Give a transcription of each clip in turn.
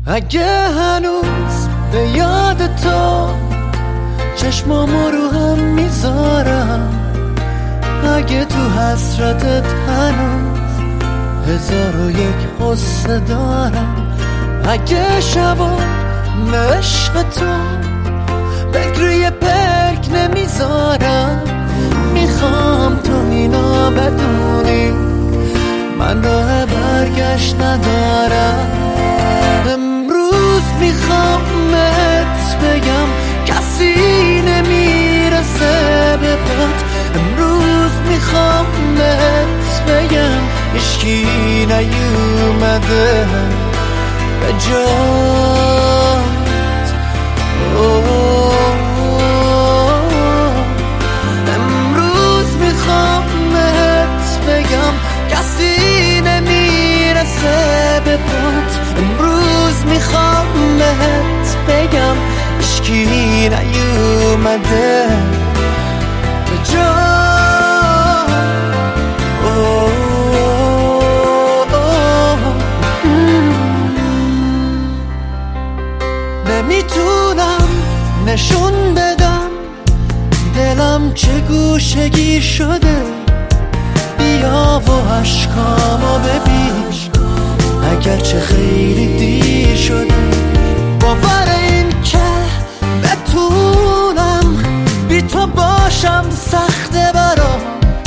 اگه هنوز به یاد تو چشمامو رو هم میذارم، اگه تو حسرتت هنوز 1001 قصه دارم، اگه شبا عشق تو بگروی پرک نمیذارم، میخوام تو اینا بدونی من راه برگشت ندارم. امروز میخوام بهت بگم کسی نمیرسه به پات، امروز میخوام بهت بگم هیچکی نیومده به جات. امروز میخوام بهت بگم کسی نمیرسه به پات، امروز میخوام بهت بگم هیچکی نیومده به جات. نمیتونم نشون بدم دلم چه گوشگیر شده، بیا و عشقامو ببین اگرچه خیلی دیر شده. باور این که بتونم بی تو باشم سخته برام،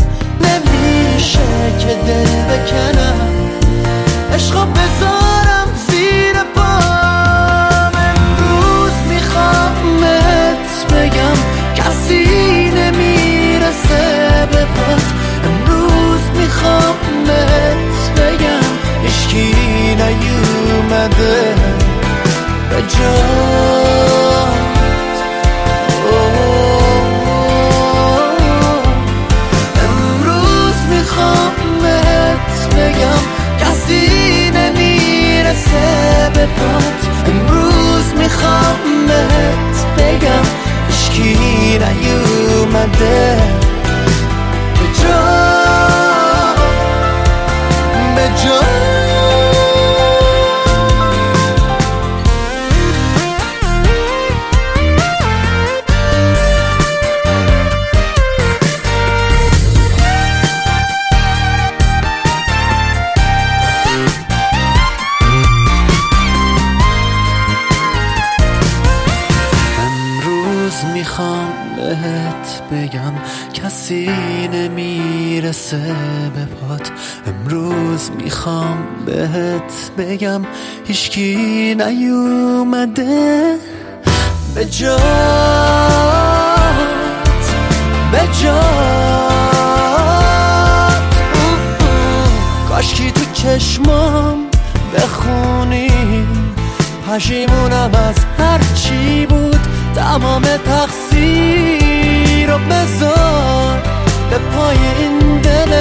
نمیشه که دل بکنم عشقا بذارم زیر پام. امروز میخوام بهت بگم کسی نمیرسه به پات، امروز میخوام بهت بگم هیچکی نیومده به جات. امروز میخوام بهت بگم کسی نمیرسه به پات، امروز میخوام بهت بگم هیچکی نیومده به جات، به جات. میخوام بهت بگم کسی نمیرسه به پات، امروز میخوام بهت بگم هیچکی نیومده به جات، به جات. کاشکی تو چشمام بخونی پشیمونم از هر چی بود، تمام تقصیر رو بذار به پای این دل